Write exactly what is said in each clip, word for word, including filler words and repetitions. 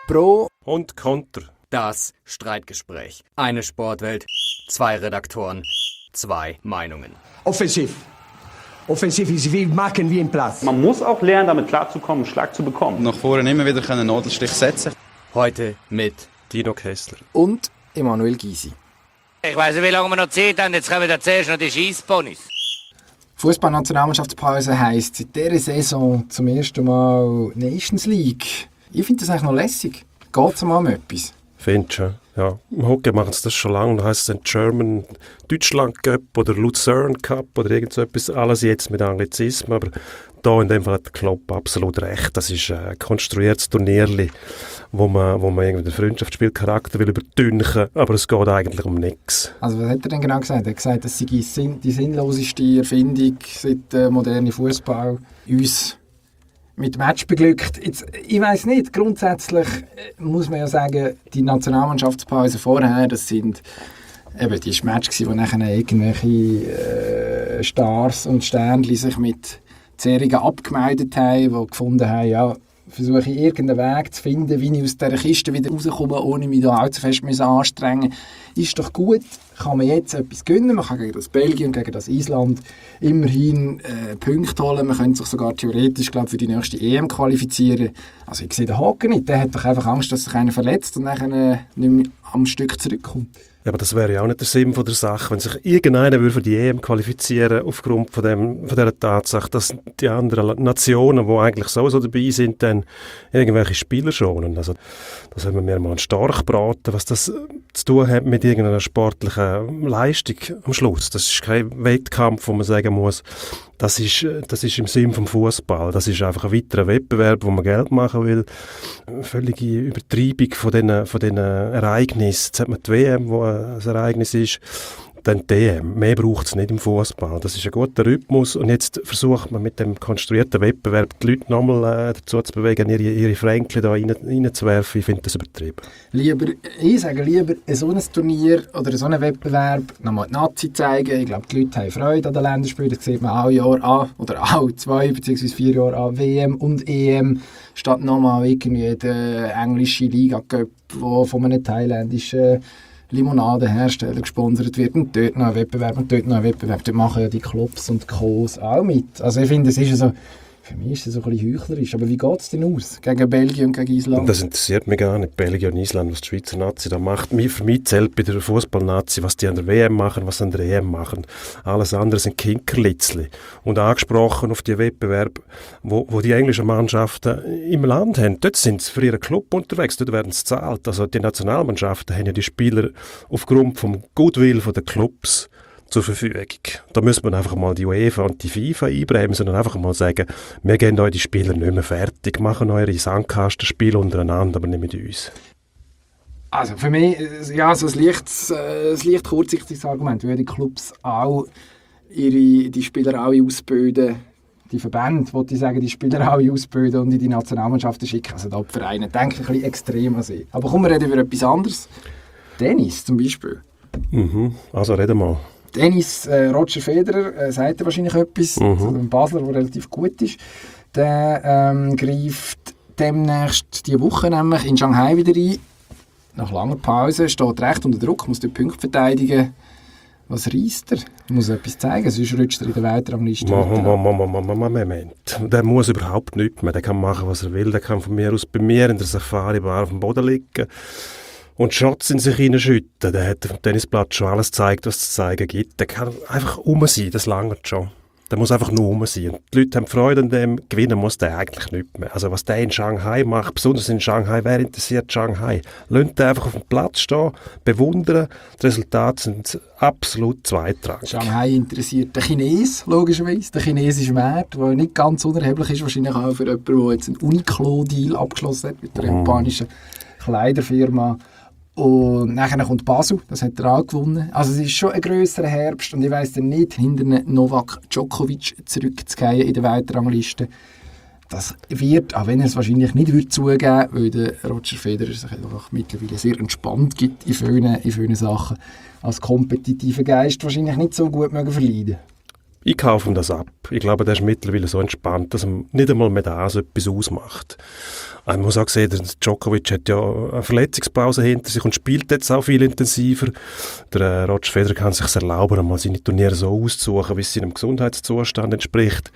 Pro und Konter. Das Streitgespräch. Eine Sportwelt, zwei Redaktoren, zwei Meinungen. Offensiv. Offensiv ist wie machen wie im Platz. Man muss auch lernen, damit klarzukommen, einen Schlag zu bekommen. Nach vorne immer wieder einen Nadelstich setzen. Heute mit Dino Kessler und Emanuel Gysi. Ich weiss nicht, wie lange wir noch Zeit haben. Jetzt kommen wir zuerst noch die Scheissponys. Fußball-Nationalmannschaftspause heisst seit dieser Saison zum ersten Mal Nations League. Ich finde das eigentlich noch lässig. Geht es mal um etwas? Findest du? Ja, im Hockey machen sie das schon lange. Da heisst es dann German Deutschland Cup oder Luzern Cup oder irgend so etwas. Alles jetzt mit Anglizismen. Aber da in dem Fall hat der Klopp absolut recht. Das ist ein konstruiertes Turnierli, wo man, wo man irgendwie den Freundschaftsspielcharakter will überdünchen, aber es geht eigentlich um nichts. Also was hat er denn genau gesagt? Er hat gesagt, das sei die sinnloseste Erfindung seit der moderne Fußball uns mit Match beglückt. Jetzt, ich weiss nicht, grundsätzlich muss man ja sagen, die Nationalmannschaftspause vorher, das sind eben die Matches, wo nachher irgendwelche äh, Stars und Sternchen sich mit Serien abgemeldet haben, die gefunden haben, ja, versuche ich irgendeinen Weg zu finden, wie ich aus dieser Kiste wieder rauskomme, ohne mich da allzu fest anstrengen. Ist doch gut, kann man jetzt etwas gewinnen. Man kann gegen das Belgien und gegen das Island immerhin äh, Punkte holen. Man könnte sich sogar theoretisch, glaube, für die nächste E M qualifizieren. Also ich sehe den Haken nicht. Der hat doch einfach Angst, dass sich einer verletzt und dann äh, nicht mehr am Stück zurückkommt. Ja, aber das wäre ja auch nicht der Sinn von der Sache, wenn sich irgendeiner würde für die E M qualifizieren aufgrund von, dem, von dieser Tatsache, dass die anderen Nationen, die eigentlich sowieso dabei sind, dann irgendwelche Spieler schonen. Also da soll man mir mal stark beraten, was das zu tun hat mit irgendeiner sportlichen Leistung am Schluss. Das ist kein Wettkampf, wo man sagen muss, das ist, das ist im Sinn vom Fußball. Das ist einfach ein weiterer Wettbewerb, wo man Geld machen will. Völlige Übertreibung von diesen, von diesen Ereignissen. Jetzt hat man die W M, wo ein Ereignis ist, dann die E M. Mehr braucht es nicht im Fußball. Das ist ein guter Rhythmus. Und jetzt versucht man mit dem konstruierten Wettbewerb die Leute nochmal äh, dazu zu bewegen, ihre, ihre Fränkchen da rein, reinzuwerfen. Ich finde das übertrieben. Lieber, ich sage lieber, so ein Turnier oder so einen Wettbewerb nochmal die Nazi zeigen. Ich glaube, die Leute haben Freude an den Länderspielen. Das sieht man alle Jahre an, oder alle zwei bzw. vier Jahre an, W M und E M, statt nochmal irgendwie der englische Liga-Cup, der von einem thailändischen Limonadenhersteller gesponsert wird und dort noch ein Wettbewerb und dort noch ein Wettbewerb. Dort machen ja die Clubs und Co's auch mit. Also ich finde, es ist so, für mich ist es so ein bisschen heuchlerisch. Aber wie geht es denn aus gegen Belgien und gegen Island? Das interessiert mich gar nicht, Belgien und Island, was die Schweizer Nazi da macht. Für mich zählt bei der Fußball-Nazi, was die an der W M machen, was sie an der E M machen. Alles andere sind Kinkerlitzli. Und angesprochen auf die Wettbewerbe, wo, wo die englischen Mannschaften im Land haben, dort sind sie für ihren Club unterwegs, dort werden sie gezahlt. Also die Nationalmannschaften haben ja die Spieler aufgrund vom Goodwill der Clubs zur Verfügung. Da muss man einfach mal die UEFA und die FIFA einbremsen und einfach mal sagen, wir geben euch die Spieler nicht mehr fertig, machen eure Sandkastenspiele untereinander, aber nicht mit uns. Also für mich, ja, so ein leicht, ein leicht kurzsichtiges Argument, weil die Clubs auch ihre, die Spieler alle ausbilden, die Verbände, wollte ich sagen, die Spieler alle ausbilden und in die Nationalmannschaften schicken. Also da die Vereine denken ein bisschen extrem an sie. Aber kommen wir reden über etwas anderes. Tennis zum Beispiel. Mhm. Also reden wir mal. Tennis, äh, Roger Federer, äh, sagt er wahrscheinlich etwas, mhm. also ein Basler, der relativ gut ist, der ähm, greift demnächst diese Woche nämlich in Shanghai wieder ein. Nach langer Pause, steht recht unter Druck, muss die Punkte verteidigen. Was reisst er? Er muss etwas zeigen, sonst rutscht er in der Weiteranliste. Moment. Der muss überhaupt nichts mehr. Der kann machen, was er will. Der kann von mir aus bei mir in der Safari-Bar auf dem Boden liegen und Shots in sich hineinschütten. Der hat auf dem Tennisplatz schon alles gezeigt, was es zu zeigen gibt. Der kann einfach rum sein, das langt schon. Der muss einfach nur rum sein. Und die Leute haben Freude an dem, gewinnen muss der eigentlich nicht mehr. Also was der in Shanghai macht, besonders in Shanghai, wer interessiert Shanghai? Lasst den einfach auf dem Platz stehen, bewundern. Die Resultate sind absolut zweitrangig. Shanghai interessiert den Chines, logischerweise. Der chinesische Markt, der nicht ganz unerheblich ist, wahrscheinlich auch für jemanden, der jetzt einen Uniqlo-Deal abgeschlossen hat mit der mm. japanischen Kleiderfirma. Und nachher kommt Basel, das hat er auch gewonnen. Also es ist schon ein grösserer Herbst und ich weiss dann nicht, hinter Novak Djokovic zurückzugehen in der Weiterrangliste. Das wird, auch wenn er es wahrscheinlich nicht wird zugeben, weil der Roger Federer sich einfach mittlerweile sehr entspannt gibt in vielen, in vielen Sachen, als kompetitiver Geist wahrscheinlich nicht so gut mögen verleiden. ich kaufe ihm das ab. Ich glaube, der ist mittlerweile so entspannt, dass ihm nicht einmal mehr das etwas ausmacht. Ich muss auch sehen, der Djokovic hat ja eine Verletzungspause hinter sich und spielt jetzt auch viel intensiver. Der äh, Roger Federer kann sich erlauben, einmal seine Turniere so auszusuchen, wie es seinem Gesundheitszustand entspricht.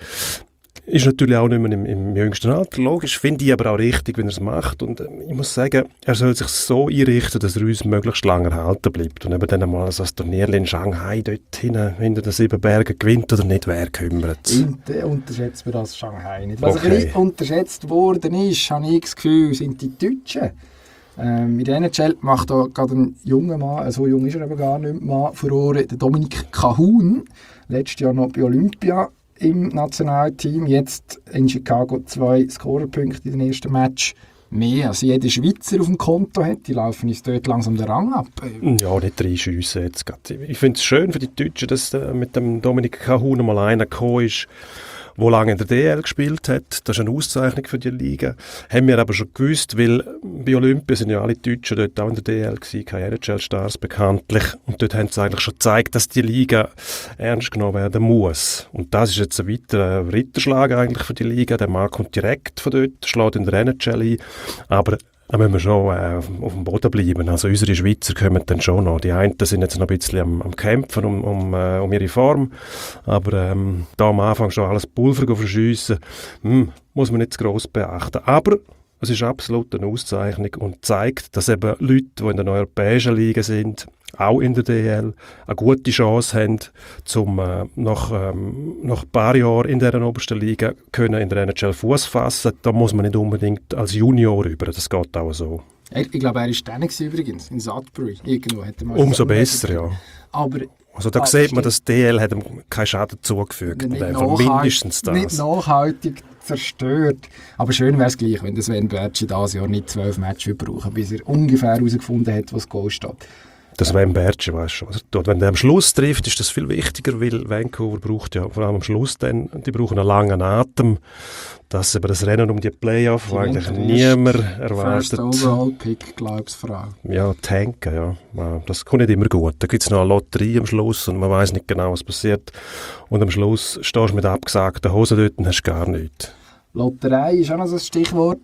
Ist natürlich auch nicht mehr im, im jüngsten Alter, logisch, finde ich aber auch richtig, wenn er es macht. Und äh, ich muss sagen, er soll sich so einrichten, dass er uns möglichst lange erhalten bleibt. Und eben dann einmal so ein Turnier in Shanghai dort hinten, hinter den sieben Bergen gewinnt oder nicht, wer kümmert es? Unterschätzt man das Shanghai nicht. Was Okay. ein bisschen unterschätzt worden ist, habe ich das Gefühl, sind die Deutschen. Ähm, in der N H L macht da gerade ein junger Mann, so jung ist er aber gar nicht mehr, Furore, der Dominik Kahun, letztes Jahr noch bei Olympia im Nationalteam, jetzt in Chicago zwei Scorerpunkte in den ersten Match mehr als jeder Schweizer auf dem Konto hat. Die laufen uns dort langsam den Rang ab. Ja, nicht reinschiessen jetzt gerade. Ich finde es schön für die Deutschen, dass äh, mit dem Dominik Kahun mal einer gekommen ist, der lange in der D L gespielt hat. Das ist eine Auszeichnung für die Liga. Haben wir aber schon gewusst, weil bei Olympia sind ja alle Deutschen dort auch in der D L gewesen, keine N H L-Stars bekanntlich. Und dort haben sie eigentlich schon gezeigt, dass die Liga ernst genommen werden muss. Und das ist jetzt ein weiterer Ritterschlag eigentlich für die Liga. Der Mann kommt direkt von dort, schlägt in der N H L ein. Aber da müssen wir schon äh, auf dem Boden bleiben. Also unsere Schweizer kommen dann schon noch. Die einen sind jetzt noch ein bisschen am, am Kämpfen um, um, äh, um ihre Form. Aber ähm, da am Anfang schon alles Pulver verschiessen, hm, muss man nicht zu gross beachten. Aber es ist absolut eine Auszeichnung und zeigt, dass eben Leute, die in den europäischen Ligen sind, auch in der D L, eine gute Chance haben, um äh, nach, ähm, nach ein paar Jahren in dieser obersten Liga können in der N H L Fuß fassen. Da muss man nicht unbedingt als Junior rüber, das geht auch so. Ich, ich glaube, er war dann übrigens, in Sudbury. Irgendwo hat er mal Umso besser, ja. Aber Also da ah, sieht man, stimmt. dass D L hat ihm keinen Schaden zugefügt. Nicht, Einfach nachhalt- mindestens das. nicht nachhaltig zerstört. Aber schön wäre es gleich, wenn der Sven Bertschi dieses Jahr nicht zwölf Matches brauchen, bis er ungefähr herausgefunden hat, was Goal steht. Das Sven Bertschi weiss schon, was er tut. Wenn der am Schluss trifft, ist das viel wichtiger, weil Vancouver braucht ja vor allem am Schluss dann, die brauchen einen langen Atem. Das eben das Rennen um die Playoff, wo eigentlich niemand erwartet. First Overall Pick, glaube ich, Frau. Ja, tanken, ja. Ja, das kommt nicht immer gut. Da gibt es noch eine Lotterie am Schluss und man weiß nicht genau, was passiert. Und am Schluss stehst du mit abgesagten Hosen dort und hast gar nichts. Lotterei ist auch noch so ein Stichwort.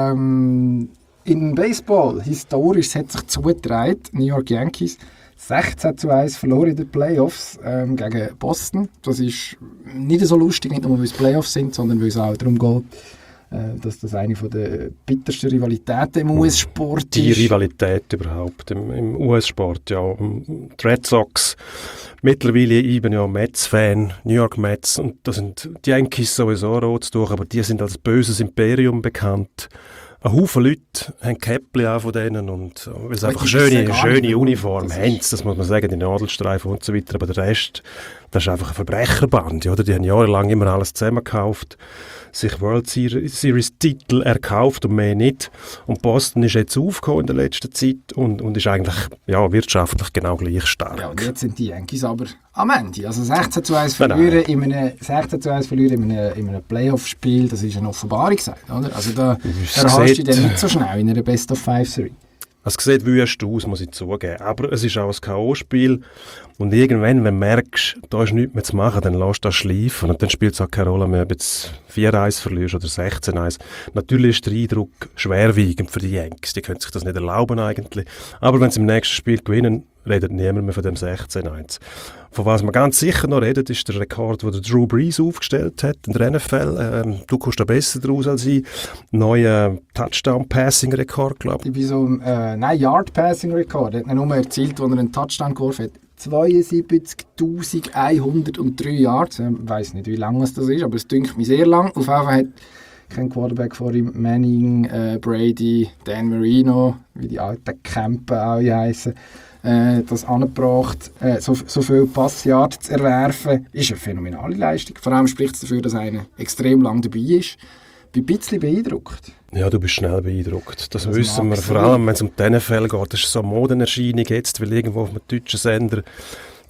Ähm, in Baseball, historisch, hat sich zugetragen, New York Yankees, sechzehn zu eins verloren in den Playoffs ähm, gegen Boston. Das ist nicht so lustig, nicht nur weil es Playoffs sind, sondern weil es auch darum geht, äh, dass das eine der bittersten Rivalitäten im U S-Sport ist. Die Rivalität überhaupt im, im U S-Sport, ja. Die Red Sox, mittlerweile ich bin ja Mets-Fan, New York Mets, und da sind die Yankees sowieso rot durch, aber die sind als böses Imperium bekannt. Ein Haufen Leute haben Käppchen auch von denen und weil es einfach eine schöne, schöne Uniform haben, das muss man sagen, die Nadelstreifen und so weiter, aber der Rest, das ist einfach eine Verbrecherbande, oder? Die haben jahrelang immer alles zusammengekauft, sich World Series-Titel erkauft und mehr nicht. Und Boston ist jetzt aufgekommen in der letzten Zeit und, und ist eigentlich ja, wirtschaftlich genau gleich stark. Ja, und jetzt sind die Yankees aber am Ende. Also sechzehn zu eins verlieren in einem, sechzehn zu eins verlieren in einem, in einem Playoff-Spiel, das ist eine Offenbarung, oder? Also da erhast du dann nicht so schnell in einer Best-of-Five-Serie. Es sieht wüst aus, muss ich zugeben. Aber es ist auch ein K O-Spiel. Und irgendwann, wenn du merkst, da ist nichts mehr zu machen, dann lässt du das schleifen. Und dann spielt es auch keine Rolle mehr, ob du jetzt vier eins verlierst oder sechzehn eins. Natürlich ist der Eindruck schwerwiegend für die Yankees. Die können sich das nicht erlauben eigentlich. Aber wenn sie im nächsten Spiel gewinnen, redet niemand mehr von dem sechzehn eins. Von was man ganz sicher noch redet, ist der Rekord, den der Drew Brees aufgestellt hat in der N F L. Ähm, du kommst da besser draus als ich. Neuer Touchdown-Passing-Rekord, glaube ich. Ich bin so äh, nein, Yard-Passing-Rekord. Er hat nicht nur erzielt, als er einen Touchdown geworfen hat. zweiundsiebzigtausendeinhundertdrei Yards. Ich weiss nicht, wie lange das ist, aber es dünkt mich sehr lang. Auf jeden Fall hat kein Quarterback vor ihm, Manning, äh, Brady, Dan Marino, wie die alten Campen alle heissen, äh, das angebracht. Äh, so, so viel Passyard zu erwerfen, ist eine phänomenale Leistung. Vor allem spricht es dafür, dass einer extrem lang dabei ist. Ich bin ein bisschen beeindruckt. Ja, du bist schnell beeindruckt. Das, das wissen wir, vor allem wenn es um die N F L geht. Das ist so eine Modenerscheinung jetzt, weil irgendwo auf einem deutschen Sender der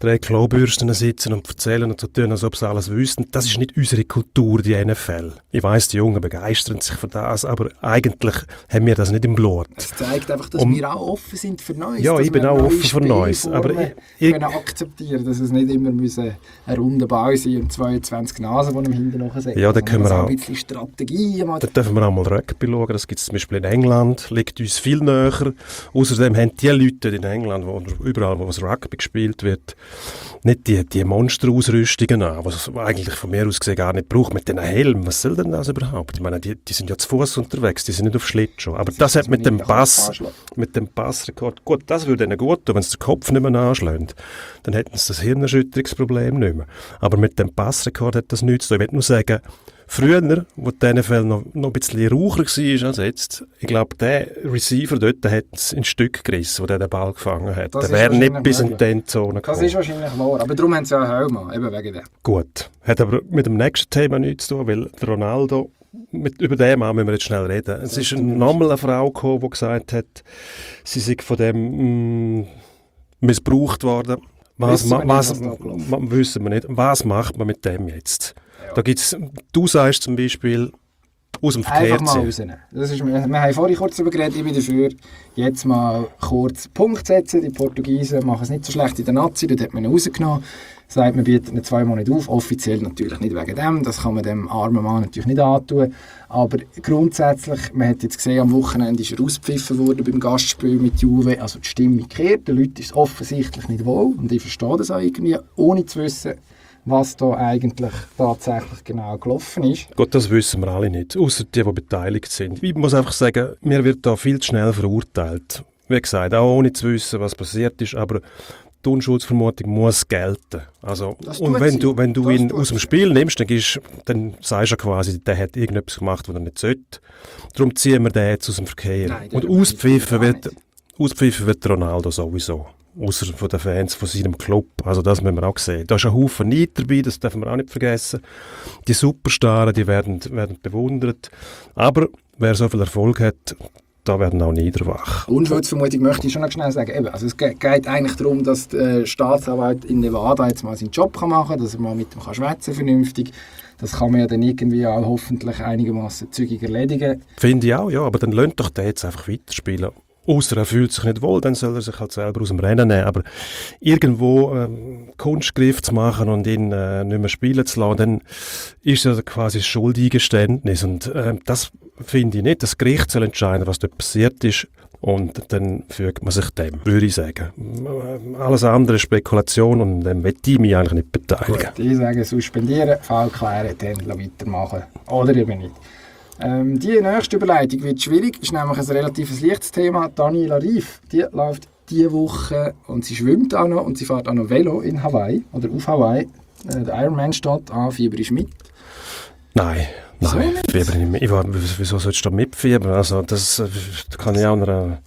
drei Klobürsten sitzen und erzählen und so tun, als ob sie alles wüssten. Das ist nicht unsere Kultur, die N F L. Ich weiss, die Jungen begeistern sich für das, aber eigentlich haben wir das nicht im Blut. Das zeigt einfach, dass um, wir auch offen sind für Neues. Ja, ich bin auch offen für Neues. Aber ich, ich können akzeptieren, dass es nicht immer müssen ein runder Ball sein und zweiundzwanzig Nasen, die einem hinten nachsehen. Ja, da können wir auch ein bisschen Strategie. Da dürfen wir auch mal Rugby schauen. Das gibt es zum Beispiel in England, liegt uns viel näher. Außerdem haben die Leute in England, wo überall, wo es Rugby gespielt wird, nicht die, die Monsterausrüstungen an, was eigentlich von mir aus gesehen gar nicht braucht. Mit den Helmen, was soll denn das überhaupt? Ich meine, die, die sind ja zu Fuß unterwegs, die sind nicht auf Schlittschuh. Aber das, das hat mit dem Pass, mit dem Passrekord, gut, das würde ihnen gut tun, wenn sie den Kopf nicht mehr anschlägt. Dann hätten sie das Hirnerschütterungsproblem nicht mehr. Aber mit dem Passrekord hat das nichts zu tun. Ich will nur sagen, früher, wo die N F L noch, noch ein bisschen raucher war als jetzt, ich glaube, der Receiver dort hat es in Stück gerissen, der den Ball gefangen hat. Das der wäre nicht bis in die Endzone gekommen. Das ist wahrscheinlich wahr, aber darum haben sie ja einen Helm an, eben wegen dem. Gut, hat aber mit dem nächsten Thema nichts zu tun, weil der Ronaldo, mit, über den Mann müssen wir jetzt schnell reden. Es ist nochmal eine Frau gekommen, die gesagt hat, sie sei von dem mh, missbraucht worden. Was, wissen, ma, was, nicht, was ma, wissen wir nicht. Was macht man mit dem jetzt? Ja. Da gibt's, du sagst zum Beispiel, aus dem Verkehr einfach mal rausnehmen. Das ist, wir, wir haben vorhin kurz darüber geredet, ich bin dafür, jetzt mal kurz Punkt setzen. Die Portugiesen machen es nicht so schlecht in der Nazi, dort hat man ihn rausgenommen. Sagt, man bietet ihn zweimal nicht auf, offiziell natürlich nicht wegen dem, das kann man dem armen Mann natürlich nicht antun. Aber grundsätzlich, man hat jetzt gesehen, am Wochenende ist er ausgepfiffen worden beim Gastspiel mit Juve, also die Stimmung kehrt, den Leuten ist es offensichtlich nicht wohl und ich verstehe das auch irgendwie, ohne zu wissen, was da eigentlich tatsächlich genau gelaufen ist. Gut, das wissen wir alle nicht, außer die, die beteiligt sind. Ich muss einfach sagen, mir wird da viel zu schnell verurteilt. Wie gesagt, auch ohne zu wissen, was passiert ist, aber die Unschuldsvermutung muss gelten. Also, und wenn du, wenn du ihn aus dem Spiel nimmst, dann, gehst, dann sagst du quasi, der hat irgendetwas gemacht, was er nicht sollte. Darum ziehen wir den jetzt aus dem Verkehr. Nein, und auspfiffen wird, auspfiffen wird Ronaldo sowieso. Außer von den Fans von seinem Club. Also das müssen wir auch sehen. Da ist ein Haufen Neid dabei, das dürfen wir auch nicht vergessen. Die Superstars, die werden, werden bewundert. Aber wer so viel Erfolg hat, da werden auch niederwach. Unschuldsvermutung möchte ich schon noch schnell sagen. Eben, also es geht eigentlich darum, dass der Staatsanwalt in Nevada jetzt mal seinen Job machen kann, dass er mal mit ihm schwätzen kann, vernünftig. Das kann man ja dann irgendwie auch hoffentlich einigermaßen zügig erledigen. Finde ich auch, ja. Aber dann lasst doch den jetzt einfach weiterspielen. Ausser er fühlt sich nicht wohl, dann soll er sich halt selber aus dem Rennen nehmen. Aber irgendwo ähm, Kunstgriff zu machen und ihn äh, nicht mehr spielen zu lassen, dann ist das quasi ein Schuldeingeständnis. Und äh, das finde ich nicht. Das Gericht soll entscheiden, was dort passiert ist. Und dann fügt man sich dem, würde ich sagen. Alles andere ist Spekulation und dann möchte ich mich eigentlich nicht beteiligen. Gut, ich sage suspendieren, Fall klären, dann weitermachen. Oder eben nicht. Ähm, die nächste Überleitung wird schwierig, ist nämlich ein relativ leichtes Thema. Daniela Ryf, die läuft diese Woche und sie schwimmt auch noch und sie fährt auch noch Velo in Hawaii oder auf Hawaii. Äh, der Ironman steht an, Fieber ist mit. Nein, nein, so Fieber nicht mit. Ich war, wieso sollst du da mitfiebern? Also das, das kann ich auch noch eine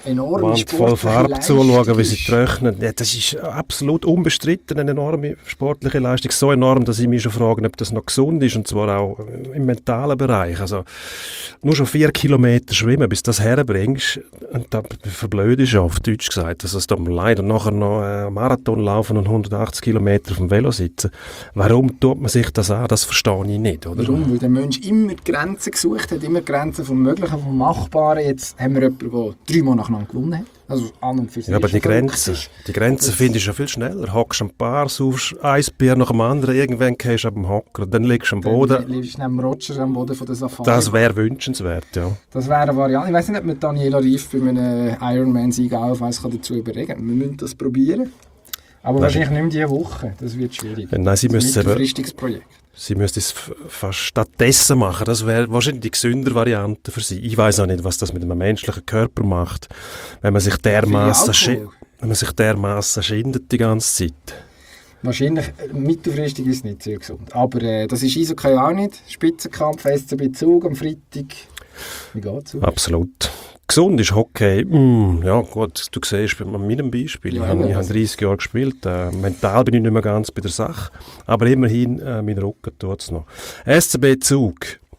Wand voll Farbe zuschauen, wie sie trocknen. Ja, das ist absolut unbestritten eine enorme sportliche Leistung. So enorm, dass ich mich schon frage, ob das noch gesund ist, und zwar auch im mentalen Bereich. Also nur schon vier Kilometer schwimmen, bis du das herbringst, und da verblödest du auf Deutsch gesagt. Also es tut mir leid. Und nachher noch einen Marathon laufen und hundertachtzig Kilometer auf dem Velo sitzen. Warum tut man sich das an? Das verstehe ich nicht. Oder? Warum? Weil der Mensch immer Grenzen gesucht hat, immer Grenzen vom Möglichen, vom Machbaren. Jetzt haben wir jemanden, der dreimal nacheinander gewonnen hat. Also an und für sich. Ja, aber die Grenzen, die Grenzen findest du ja viel schneller. Hockst am Bar, suchst ein Bier nach dem anderen, irgendwann gehst du ab dem Hocker, dann liegst du am Boden. Dann liegst du neben Roger am Boden von der Safari. Das wäre wünschenswert, ja. Das wäre eine Variante. Ich weiss nicht, ob man Daniela Ryf bei einem Ironman-Sieg auch dazu überregen. Wir müssen das probieren. Aber Nein. wahrscheinlich nicht mehr diese Woche. Das wird schwierig. Nein, sie das ist ein mittelfristiges Projekt. Sie müsste es fast stattdessen machen. Das wäre wahrscheinlich die gesündere Variante für sie. Ich weiß auch nicht, was das mit einem menschlichen Körper macht, wenn man sich dermaßen schi- wenn man sich dermaßen schindet die ganze Zeit. Wahrscheinlich mittelfristig ist es nicht sehr gesund. Aber äh, das ist Eishockey auch nicht. Spitzenkampf, S C B Zug am Freitag. Wie geht's? Absolut. Gesund ist Hockey. Mm, ja gut, du siehst an meinem Beispiel. Ja, ich habe ja, dreißig Jahre gespielt. Äh, mental bin ich nicht mehr ganz bei der Sache. Aber immerhin, äh, mein Rücken tut es noch. S C B Zug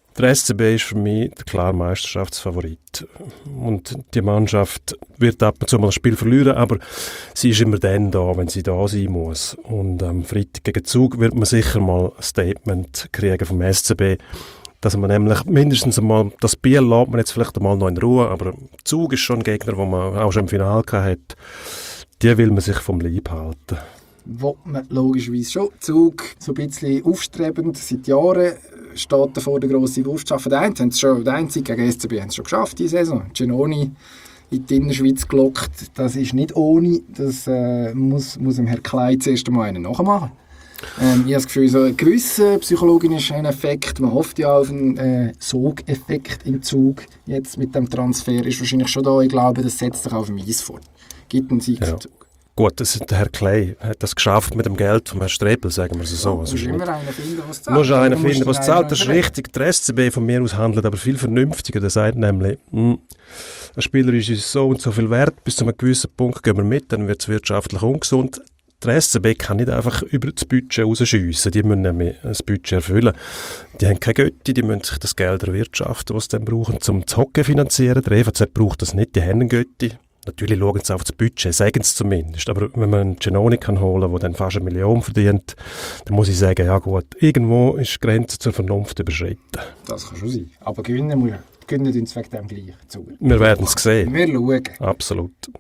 Der S C B ist für mich der klare Meisterschaftsfavorit. Und die Mannschaft wird ab und zu mal das Spiel verlieren, aber sie ist immer dann da, wenn sie da sein muss. Und am Freitag gegen Zug wird man sicher mal ein Statement kriegen vom S C B, dass man nämlich mindestens einmal, das Bier lässt man jetzt vielleicht einmal noch in Ruhe, aber Zug ist schon ein Gegner, den man auch schon im Finale hatte. Die will man sich vom Leib halten. Wo man logischerweise schon. Zug so ein bisschen aufstrebend seit Jahren, steht davor der grosse Wurf zu schaffen. Der eine haben es schon, der einzige gegen S C B haben es schon geschafft diese Saison. Giannoni in die Innerschweiz gelockt. Das ist nicht ohne. Das äh, muss, muss dem Herr Klein zuerst einmal einen nachmachen. Ähm, ich habe das Gefühl, so ein gewisser psychologischer Effekt, man hofft ja auf einen äh, Sogeffekt im Zug jetzt mit dem Transfer, ist wahrscheinlich schon da. Ich glaube, das setzt sich auf dem Eis fort. Gibt einen Sieg ja. zum Zug. Gut, das ist der Herr Clay hat das geschafft mit dem Geld von Herrn Strebel, sagen wir es so. Du musst also immer nicht, einen finden, der es zahlt. musst einen Du musst finden, der es einen zahlt. Das ist finden. richtig. Der S C B von mir aus handelt aber viel vernünftiger. Der sagt nämlich, mh, ein Spieler ist uns so und so viel wert, bis zu einem gewissen Punkt gehen wir mit, dann wird es wirtschaftlich ungesund. Der S C B kann nicht einfach über das Budget rausschiessen. Die müssen nämlich das Budget erfüllen. Die haben keine Götti, die müssen sich das Geld erwirtschaften, was sie dann brauchen, um das Hockey zu finanzieren. Der E V Z braucht das nicht, die haben einen Götti. Natürlich schauen sie auf das Budget, sagen sie zumindest. Aber wenn man einen Giannoni kann holen, der dann fast eine Million verdient, dann muss ich sagen, ja gut, irgendwo ist die Grenze zur Vernunft überschritten. Das kann schon sein. Aber gewinnen, muss, gewinnen uns wegen dem gleich zu. Wir werden es sehen. Wir schauen. Absolut.